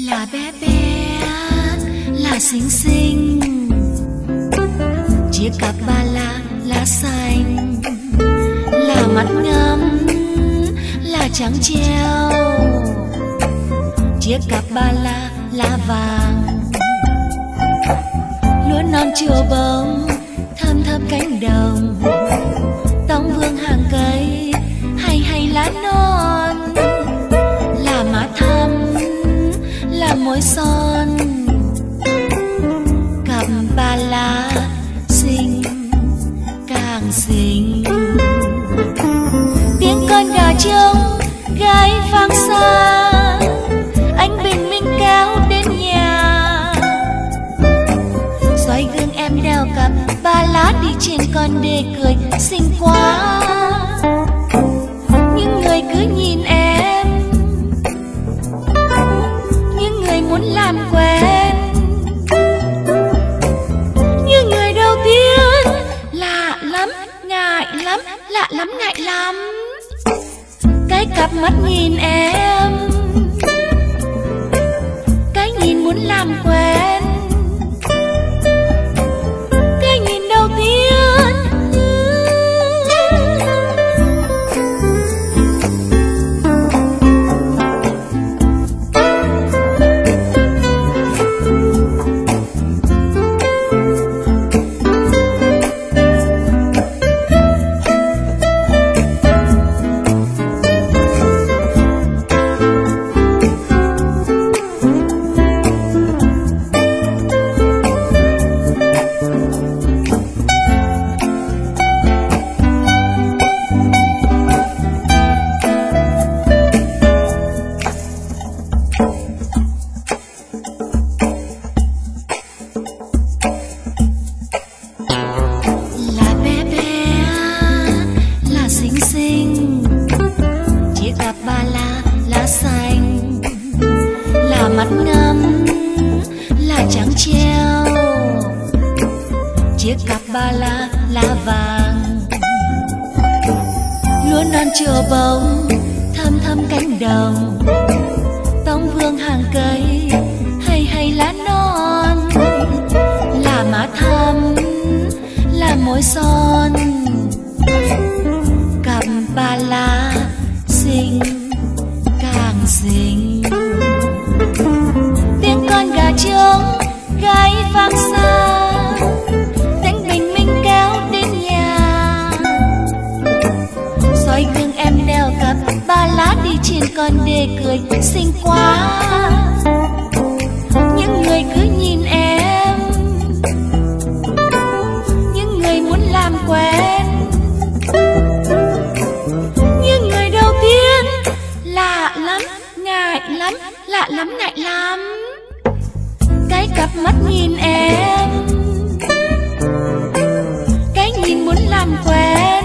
Là bé bé, là xinh xinh, chiếc cặp ba lá xanh, là mắt ngắm, là trắng treo, chiếc cặp ba lá vàng, lúa non chùa bông thơm thơm cánh đồng, tông vương hàng cây hay lá non, là má thắm, là môi son, cặp ba lá xinh càng xinh. Tiếng con gà trống gáy vang xa, anh bình minh kéo đến nhà, xoay gương em đeo cặp ba lá đi trên con đê cười xinh quá. Những người cứ nhìn em, những người muốn làm quen, như người đầu tiên lạ lắm, ngại lắm, lạ lắm ngại lắm. Cái cặp mắt nhìn em, cái nhìn muốn làm quen, cái nhìn đầu tiên. Chiếc cặp ba lá xanh, là mắt ngắm, là trắng treo, chiếc cặp ba lá vàng, lúa non chùa bông thơm thơm cánh đồng, tông vương hàng cây hay lá non, là má thắm, là môi son, cặp ba lá xinh càng xinh. Tiếng con gà trống gáy vang xa, tiếng bình minh kéo đến nhà, xoay gương em đeo cặp ba lá đi trên con đê cười xinh quá. Những người cứ nhìn em, những người muốn làm quen, như người đầu tiên lạ lắm, ngại lắm, lạ lắm ngại lắm. Cái cặp mắt nhìn em, cái nhìn muốn làm quen,